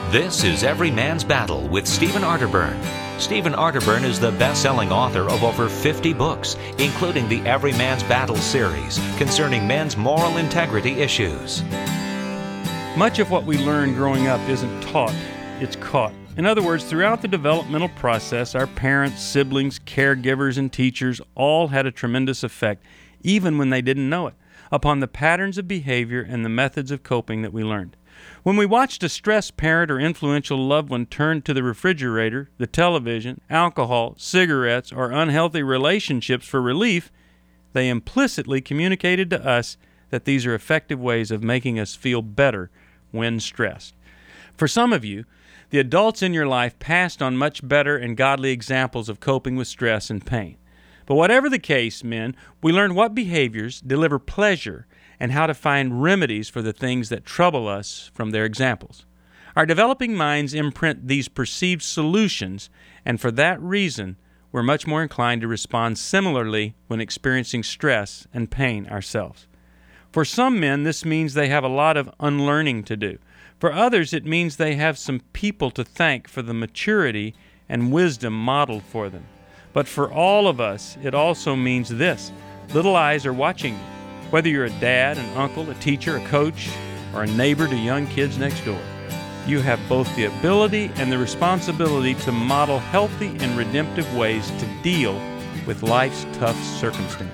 This is Every Man's Battle with Stephen Arterburn. Stephen Arterburn is the best-selling author of over 50 books, including the Every Man's Battle series concerning men's moral integrity issues. Much of what we learn growing up isn't taught, it's caught. In other words, throughout the developmental process, our parents, siblings, caregivers, and teachers all had a tremendous effect, even when they didn't know it, upon the patterns of behavior and the methods of coping that we learned. When we watched a stressed parent or influential loved one turn to the refrigerator, the television, alcohol, cigarettes, or unhealthy relationships for relief, they implicitly communicated to us that these are effective ways of making us feel better when stressed. For some of you, the adults in your life passed on much better and godly examples of coping with stress and pain. But whatever the case, men, we learned what behaviors deliver pleasure and how to find remedies for the things that trouble us from their examples. Our developing minds imprint these perceived solutions, and for that reason, we're much more inclined to respond similarly when experiencing stress and pain ourselves. For some men, this means they have a lot of unlearning to do. For others, it means they have some people to thank for the maturity and wisdom modeled for them. But for all of us, it also means this: little eyes are watching you. Whether you're a dad, an uncle, a teacher, a coach, or a neighbor to young kids next door, you have both the ability and the responsibility to model healthy and redemptive ways to deal with life's tough circumstances.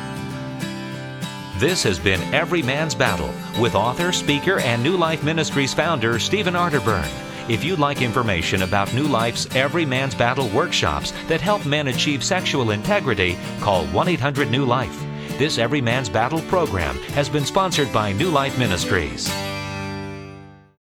This has been Every Man's Battle with author, speaker, and New Life Ministries founder Stephen Arterburn. If you'd like information about New Life's Every Man's Battle workshops that help men achieve sexual integrity, call 1-800-NEW-LIFE. This Every Man's Battle program has been sponsored by New Life Ministries.